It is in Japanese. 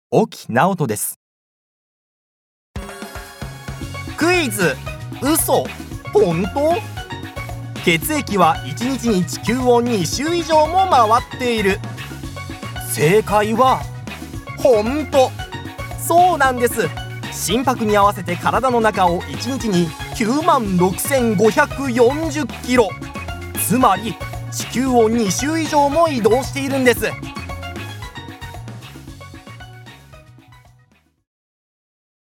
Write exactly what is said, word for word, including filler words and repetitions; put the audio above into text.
沖直人です。クイズ、嘘、本当？血液はいちにちに地球をに周以上も回っている。正解は本当。そうなんです。心拍に合わせて体の中をいちにちにきゅうまんろくせんごひゃくよんじゅっキロ、つまり地球をに周以上も移動しているんです。